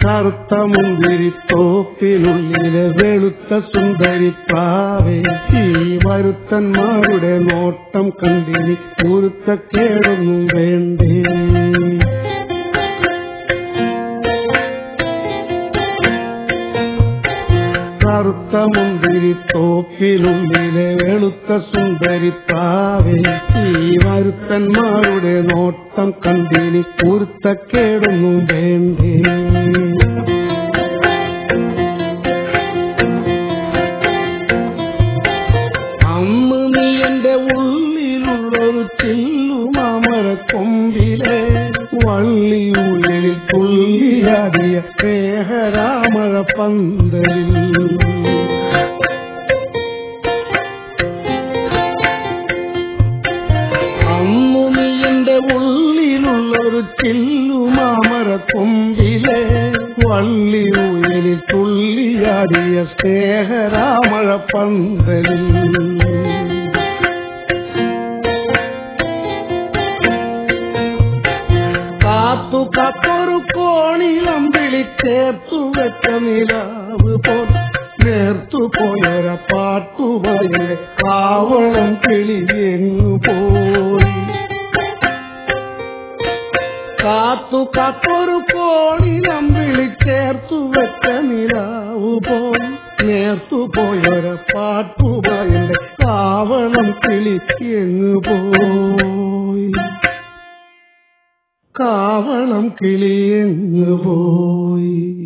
കറുത്ത മുന്തിരിത്തോപ്പിനുള്ളിലെ വെളുത്ത സുന്ദരി പ്രാവേ, ഈ വരുത്തന്മാരുടെ നോട്ടം കണ്ടിനി പൊരുത്തക്കേടൊന്നും വേണ്ടേ. കറുത്ത മുന്തിരിത്തോപ്പിനുള്ളിലെ വെളുത്ത സുന്ദരി പ്രാവേ, ഈ വരുത്തന്മാരുടെ നോട്ടം കണ്ടിനി പൊരുത്തക്കേടൊന്നും വേണ്ടേ. അന്ന് നീ എന്റെ ഉള്ളിലുള്ളൊരു ചില്ലുമാമരക്കൊമ്പിലെ വള്ളിയുള്ളിൽ തുള്ളിയാടിയ സ്നേഹരാമഴ പന്തലിൽ. അന്നു നീ എന്റെ ഉള്ളിലുള്ളൊരു ചില്ലുമാമരക്കൊമ്പിലെ വള്ളിയുള്ളിൽ തുള്ളിയാടിയ സ്നേഹരാമഴ പന്തലിൽ. കാത്തു കാത്തൊരു കോണിലം വിളിച്ചേർത്തു വെച്ച നിലാവ് പോൽ നേർത്തുപോയൊര പാട്ടുപോലെ കാവളം കിളിയെങ്ങു പോയി. കാത്തു കാത്തൊരു കോണിലം വിളിച്ചേർത്തു വെച്ച നിലാവ് പോൽ നേർത്തുപോയൊര പാട്ടുപോലെ കാവളം കിളിയെങ്ങു പോയി. കാവളം കിളിയെങ്ങു പോയി.